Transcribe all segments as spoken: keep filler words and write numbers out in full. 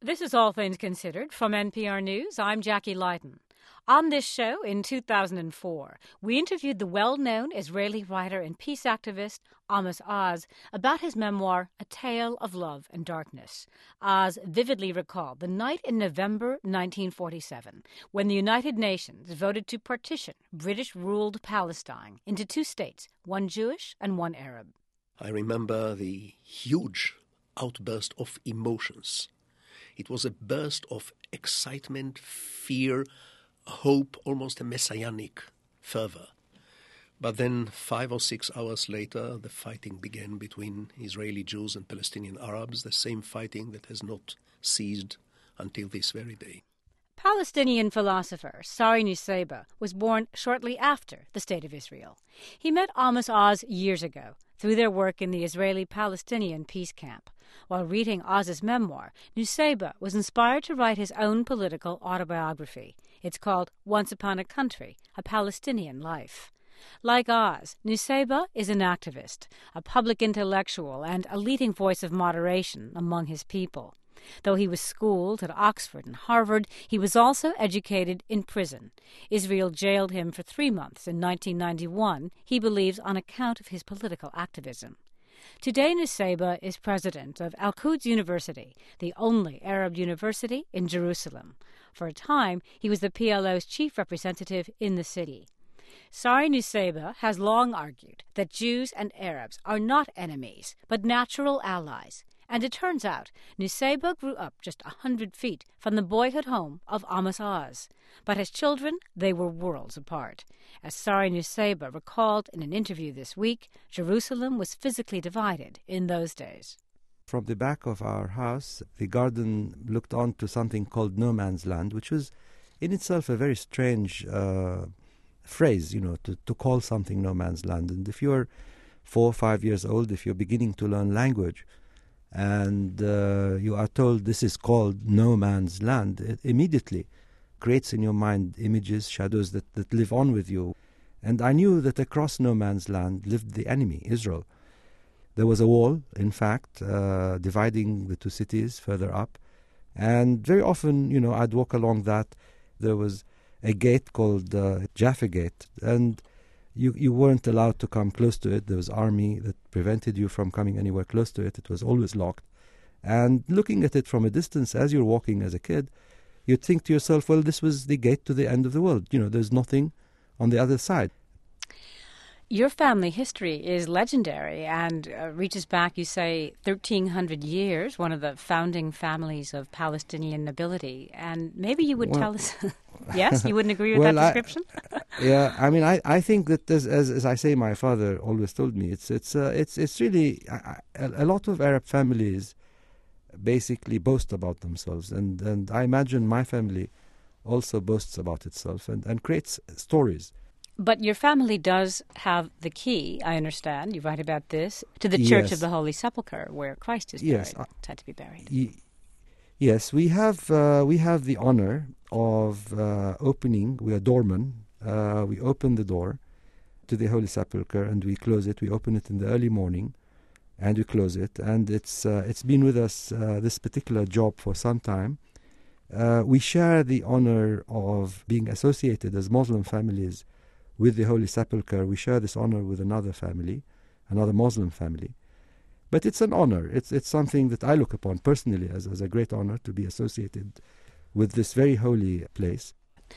This is All Things Considered from N P R News. I'm Jackie Leiden. On this show in two thousand four, we interviewed the well-known Israeli writer and peace activist Amos Oz about his memoir, A Tale of Love and Darkness. Oz vividly recalled the night in November nineteen forty-seven when the United Nations voted to partition British-ruled Palestine into two states, one Jewish and one Arab. I remember the huge outburst of emotions. It was a burst of excitement, fear, hope, almost a messianic fervor. But then five or six hours later, the fighting began between Israeli Jews and Palestinian Arabs, the same fighting that has not ceased until this very day. Palestinian philosopher Sari Nusseibeh was born shortly after the State of Israel. He met Amos Oz years ago through their work in the Israeli-Palestinian peace camp. While reading Oz's memoir, Nusseibeh was inspired to write his own political autobiography. It's called Once Upon a Country, A Palestinian Life. Like Oz, Nusseibeh is an activist, a public intellectual, and a leading voice of moderation among his people. Though he was schooled at Oxford and Harvard, he was also educated in prison. Israel jailed him for three months in nineteen ninety-one, he believes, on account of his political activism. Today, Nusseibeh is president of Al-Quds University, the only Arab university in Jerusalem. For a time, he was the P L O's chief representative in the city. Sari Nusseibeh has long argued that Jews and Arabs are not enemies, but natural allies. And it turns out, Nusseibeh grew up just a hundred feet from the boyhood home of Amos Oz. But as children, they were worlds apart. As Sari Nusseibeh recalled in an interview this week, Jerusalem was physically divided in those days. From the back of our house, the garden looked on to something called no man's land, which was in itself a very strange uh, phrase, you know, to, to call something no man's land. And if you're four or five years old, if you're beginning to learn language, and uh, you are told this is called no man's land, it immediately creates in your mind images, shadows that, that live on with you. And I knew that across no man's land lived the enemy, Israel. There was a wall, in fact, uh, dividing the two cities further up. And very often, you know, I'd walk along that. There was a gate called uh, Jaffa Gate, and You, you weren't allowed to come close to it. There was army that prevented you from coming anywhere close to it. It was always locked. And looking at it from a distance as you're walking as a kid, you'd think to yourself, well, this was the gate to the end of the world. You know, there's nothing on the other side. Your family history is legendary and uh, reaches back, you say, thirteen hundred years, one of the founding families of Palestinian nobility. And maybe you would well, tell us, yes, you wouldn't agree with well, that description? I, yeah, I mean, I, I think that, as, as as I say, my father always told me, it's it's uh, it's it's really, a, a lot of Arab families basically boast about themselves. And, and I imagine my family also boasts about itself and, and creates stories. But your family does have the key, I understand, you write about this, to the Church yes. of the Holy Sepulchre, where Christ is buried, yes, uh, said to be buried. Y- yes, we have uh, we have the honor of uh, opening. We are doormen. Uh, we open the door to the Holy Sepulchre and we close it. We open it in the early morning, and we close it. And it's uh, it's been with us uh, this particular job for some time. Uh, we share the honor of being associated as Muslim families with the Holy Sepulchre. We share this honor with another family, another Muslim family. But it's an honor. It's it's something that I look upon personally as, as a great honor to be associated with this very holy place.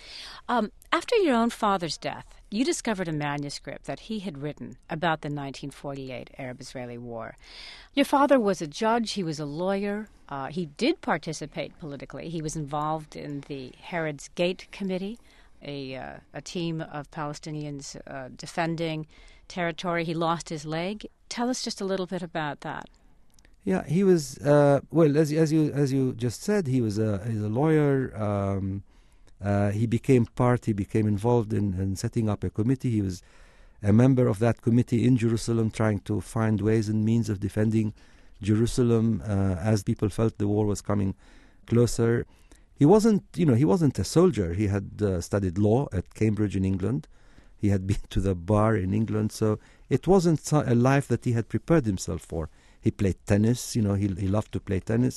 Um, after your own father's death, you discovered a manuscript that he had written about the nineteen forty-eight Arab-Israeli War. Your father was a judge. He was a lawyer. Uh, he did participate politically. He was involved in the Herod's Gate Committee, a uh, a team of Palestinians uh, defending territory. He lost his leg. Tell us just a little bit about that. Yeah, he was uh, well, as as you as you just said, he was a he's a lawyer. Um, uh, he became part. He became involved in, in setting up a committee. He was a member of that committee in Jerusalem, trying to find ways and means of defending Jerusalem uh, as people felt the war was coming closer. He wasn't, you know, he wasn't a soldier. He had uh, studied law at Cambridge in England. He had been to the bar in England, so it wasn't a life that he had prepared himself for. He played tennis, you know, he he loved to play tennis.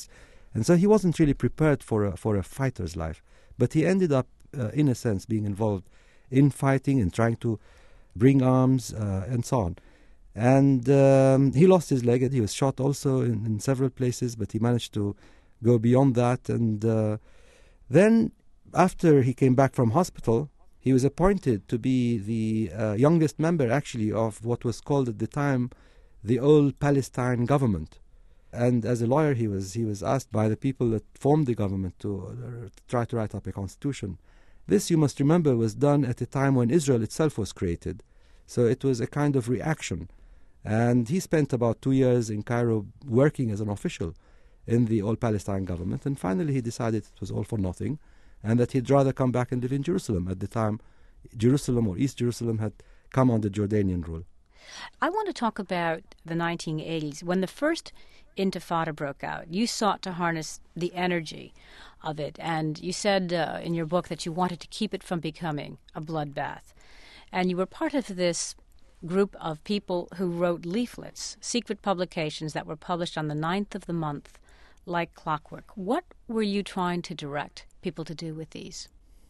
And so he wasn't really prepared for a, for a fighter's life. But he ended up, uh, in a sense, being involved in fighting and trying to bring arms uh, and so on. And um, he lost his leg. He was shot also in, in several places, but he managed to go beyond that. And uh, then, after he came back from hospital, he was appointed to be the uh, youngest member, actually, of what was called at the time the All Palestine Government. And as a lawyer, he was he was asked by the people that formed the government to, uh, to try to write up a constitution. This, you must remember, was done at a time when Israel itself was created. So it was a kind of reaction. And he spent about two years in Cairo working as an official in the All Palestine Government. And finally he decided it was all for nothing and that he'd rather come back and live in Jerusalem. At the time, Jerusalem or East Jerusalem had come under Jordanian rule. I want to talk about the nineteen eighties. When the first Intifada broke out, you sought to harness the energy of it, and you said uh, in your book that you wanted to keep it from becoming a bloodbath. And you were part of this group of people who wrote leaflets, secret publications that were published on the ninth of the month, like clockwork. What were you trying to direct people to do with these?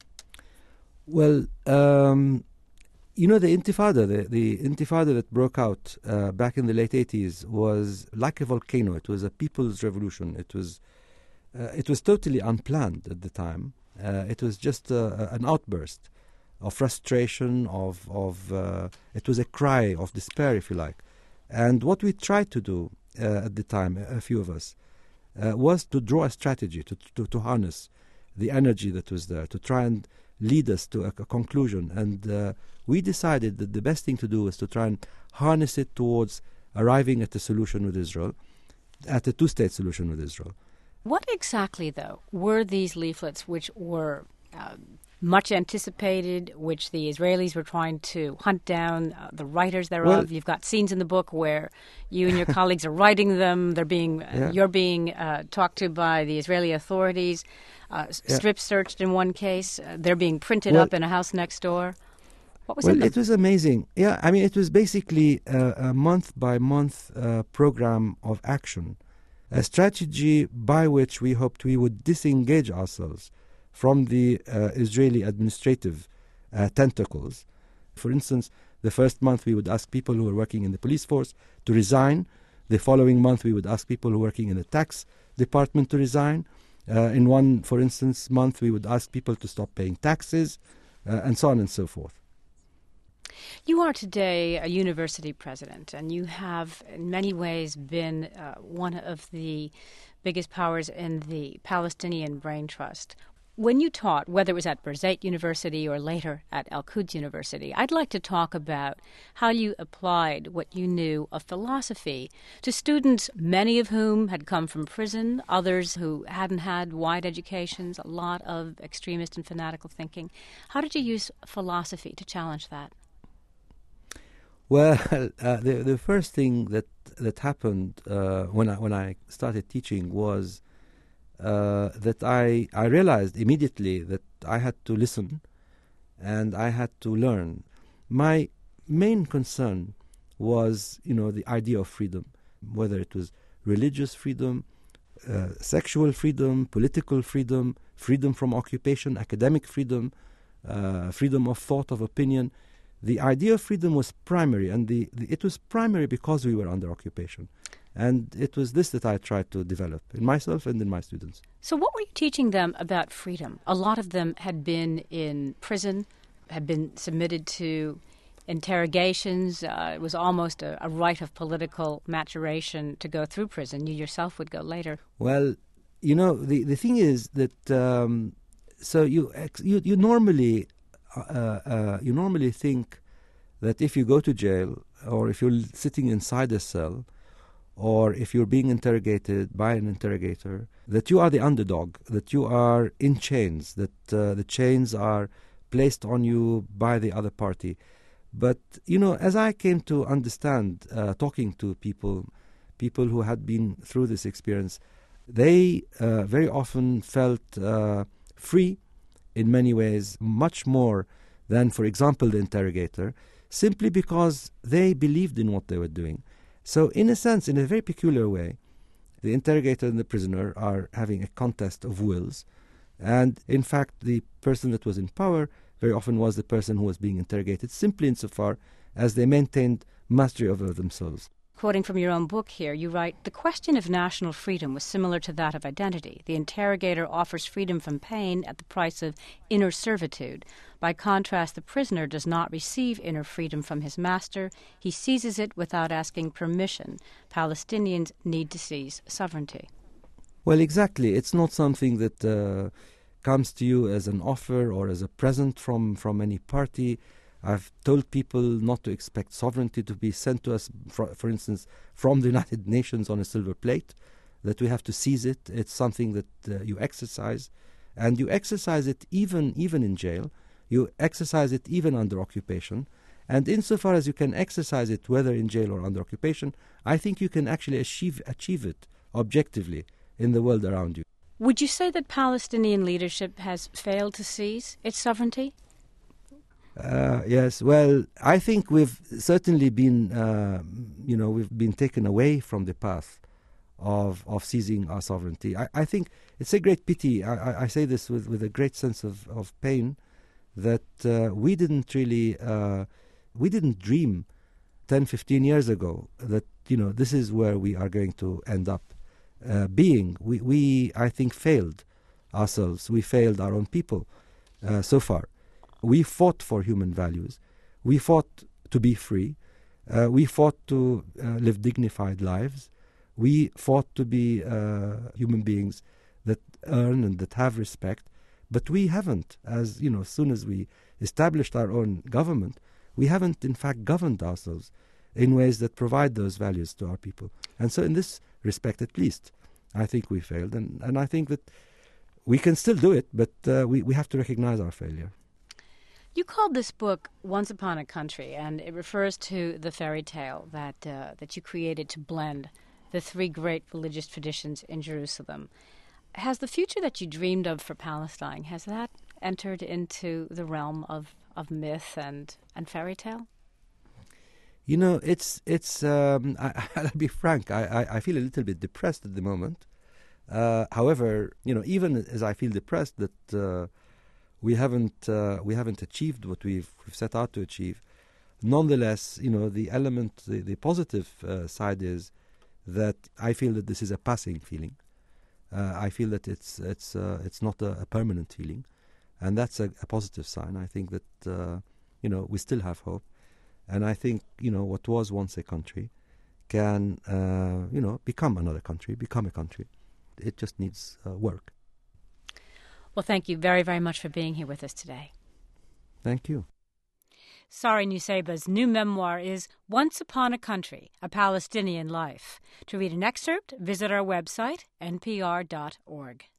Well, um, you know, the Intifada, the, the Intifada that broke out uh, back in the late eighties was like a volcano. It was a people's revolution. It was uh, it was totally unplanned at the time. Uh, it was just uh, an outburst of frustration, of, of uh, it was a cry of despair, if you like. And what we tried to do uh, at the time, a few of us, uh, was to draw a strategy, to, to, to harness the energy that was there, to try and lead us to a, a conclusion. And uh, we decided that the best thing to do was to try and harness it towards arriving at a solution with Israel, at a two-state solution with Israel. What exactly, though, were these leaflets which were uh, much anticipated, which the Israelis were trying to hunt down uh, the writers thereof? Well, you've got scenes in the book where you and your colleagues are writing them. They're being, uh, yeah. You're being uh, talked to by the Israeli authorities, uh, yeah. strip searched in one case. Uh, they're being printed well, up in a house next door. What was well, in it was amazing. Yeah, I mean, it was basically a, a month-by-month uh, program of action, a strategy by which we hoped we would disengage ourselves from the uh, Israeli administrative uh, tentacles. For instance, the first month we would ask people who were working in the police force to resign. The following month we would ask people who were working in the tax department to resign. Uh, in one, for instance, month we would ask people to stop paying taxes, uh, and so on and so forth. You are today a university president, and you have in many ways been uh, one of the biggest powers in the Palestinian Brain Trust. When you taught, whether it was at Birzeit University or later at Al-Quds University, I'd like to talk about how you applied what you knew of philosophy to students, many of whom had come from prison, others who hadn't had wide educations, a lot of extremist and fanatical thinking. How did you use philosophy to challenge that? Well, uh, the the first thing that that happened uh, when I when I started teaching was uh, that I I realized immediately that I had to listen, and I had to learn. My main concern was, you know, the idea of freedom, whether it was religious freedom, uh, sexual freedom, political freedom, freedom from occupation, academic freedom, uh, freedom of thought, of opinion. The idea of freedom was primary, and the, the, it was primary because we were under occupation. And it was this that I tried to develop in myself and in my students. So what were you teaching them about freedom? A lot of them had been in prison, had been submitted to interrogations. Uh, it was almost a, a rite of political maturation to go through prison. You yourself would go later. Well, you know, the, the thing is that, um, so you, you, you normally... Uh, uh, you normally think that if you go to jail, or if you're sitting inside a cell, or if you're being interrogated by an interrogator, that you are the underdog, that you are in chains, that uh, the chains are placed on you by the other party. But, you know, as I came to understand, uh, talking to people, people who had been through this experience, they uh, very often felt uh, free in many ways, much more than, for example, the interrogator, simply because they believed in what they were doing. So, in a sense, in a very peculiar way, the interrogator and the prisoner are having a contest of wills. And in fact, the person that was in power very often was the person who was being interrogated, simply insofar as they maintained mastery over themselves. Quoting from your own book here, you write, "The question of national freedom was similar to that of identity. The interrogator offers freedom from pain at the price of inner servitude. By contrast, the prisoner does not receive inner freedom from his master. He seizes it without asking permission. Palestinians need to seize sovereignty." Well, exactly. It's not something that uh, comes to you as an offer or as a present from, from any party. I've told people not to expect sovereignty to be sent to us, for, for instance, from the United Nations on a silver plate, that we have to seize it. It's something that uh, you exercise, and you exercise it even, even in jail. You exercise it even under occupation. And insofar as you can exercise it, whether in jail or under occupation, I think you can actually achieve, achieve it objectively in the world around you. Would you say that Palestinian leadership has failed to seize its sovereignty? Uh, yes, well, I think we've certainly been, uh, you know, we've been taken away from the path of of seizing our sovereignty. I, I think it's a great pity. I, I say this with, with a great sense of, of pain that uh, we didn't really, uh, we didn't dream ten, fifteen years ago that, you know, this is where we are going to end up uh, being. We, we, I think, failed ourselves. We failed our own people uh, so far. We fought for human values. We fought to be free. Uh, we fought to uh, live dignified lives. We fought to be uh, human beings that earn and that have respect. But we haven't, as you know, as soon as we established our own government, we haven't in fact governed ourselves in ways that provide those values to our people. And so in this respect, at least, I think we failed. And, and I think that we can still do it, but uh, we, we have to recognize our failure. You called this book Once Upon a Country, and it refers to the fairy tale that uh, that you created to blend the three great religious traditions in Jerusalem. Has the future that you dreamed of for Palestine, has that entered into the realm of, of myth and, and fairy tale? You know, it's, it's um, I, I'll be frank, I, I, I feel a little bit depressed at the moment. Uh, however, you know, even as I feel depressed that uh, We haven't uh, we haven't achieved what we've, we've set out to achieve. Nonetheless, you know, the element, the, the positive uh, side is that I feel that this is a passing feeling. Uh, I feel that it's it's uh, it's not a, a permanent feeling, and that's a, a positive sign. I think that uh, you know we still have hope, and I think you know what was once a country can uh, you know become another country, become a country. It just needs uh, work. Well, thank you very, very much for being here with us today. Thank you. Sari Nusseibeh's new memoir is Once Upon a Country, A Palestinian Life. To read an excerpt, visit our website, n p r dot org.